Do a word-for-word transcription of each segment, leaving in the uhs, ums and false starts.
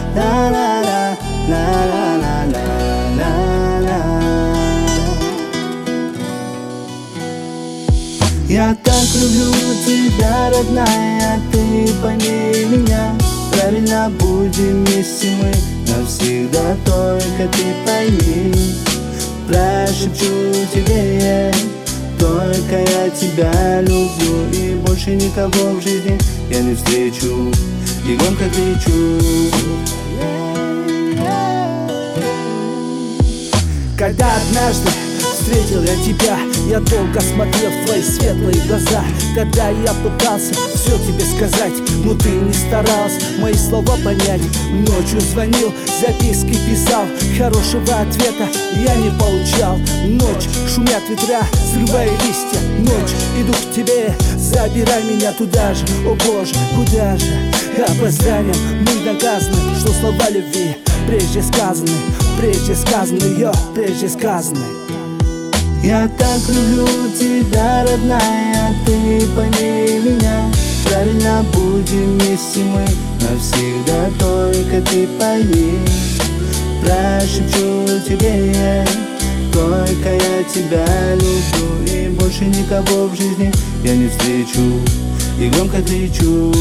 ла-ла-ла, ла-ла-ла-ла-ла-ла. Я так люблю тебя, родная, ты пойми меня. Правильно будем вместе мы навсегда, только ты пойми. Прошепчу тебе я, только я тебя люблю, и больше никого в жизни я не встречу, и громко кричу. Когда однажды встретил я тебя, я долго смотрел в твои светлые глаза. Когда я пытался все тебе сказать, но ты не старалась мои слова понять. Ночью звонил, записки писал, хорошего ответа я не получал. Ночь, шумят ветра, срывая листья. Ночь, иду к тебе, забирай меня туда же. О Боже, куда же? Опозданием мы наказаны, что слова любви прежде сказаны, прежде сказаны, ее прежде сказаны. Я так люблю тебя, родная, ты пойми меня. Правильно будем вместе мы навсегда, только ты пойми. Прошепчу тебе я, только я тебя люблю, и больше никого в жизни я не встречу, и громко кричу.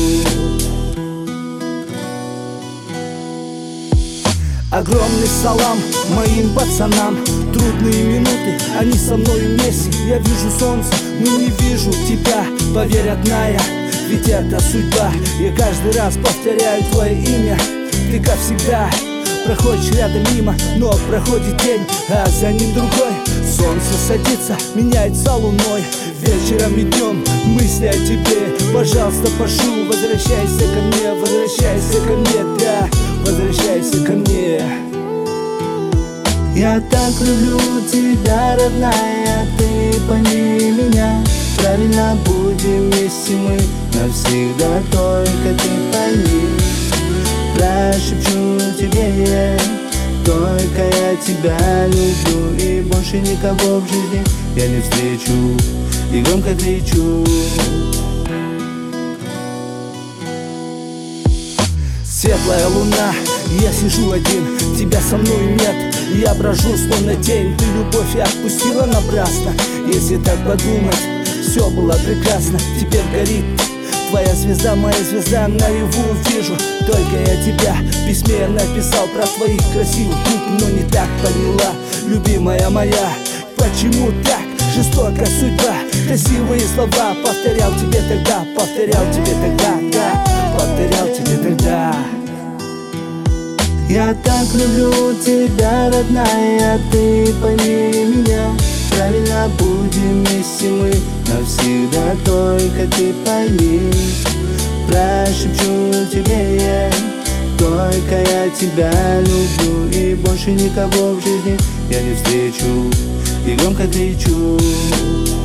Огромный салам моим пацанам. Трудные минуты, они со мной вместе. Я вижу солнце, но не вижу тебя. Поверь, родная, ведь это судьба. Я каждый раз повторяю твое имя. Ты, как всегда, проходишь рядом мимо, но проходит день, а за ним другой. Солнце садится, меняется луной. Вечером и днем мысли о тебе. Пожалуйста, прошу, возвращайся ко мне, возвращайся ко мне, да, возвращайся ко мне. Я так люблю тебя, родная, ты пойми меня. Правильно будем вместе мы навсегда, только ты пойми. Прошепчу тебе я, только я тебя люблю, и больше никого в жизни я не встречу, и громко кричу. Светлая луна, я сижу один, тебя со мной нет. Я брожу словно тень, ты любовь и отпустила напрасно. Если так подумать, все было прекрасно. Теперь горит твоя звезда, моя звезда, наяву вижу. Только я тебя в письме написал про твоих красивых губ, но не так поняла, любимая моя. Почему так жестока судьба? Красивые слова повторял тебе тогда, повторял тебе тогда, да, повторял тебе тогда. Я так люблю тебя, родная, ты пойми меня. Правильно будем вместе мы навсегда, только ты пойми. Прошепчу тебе я, только я тебя люблю, и больше никого в жизни я не встречу, и громко кричу.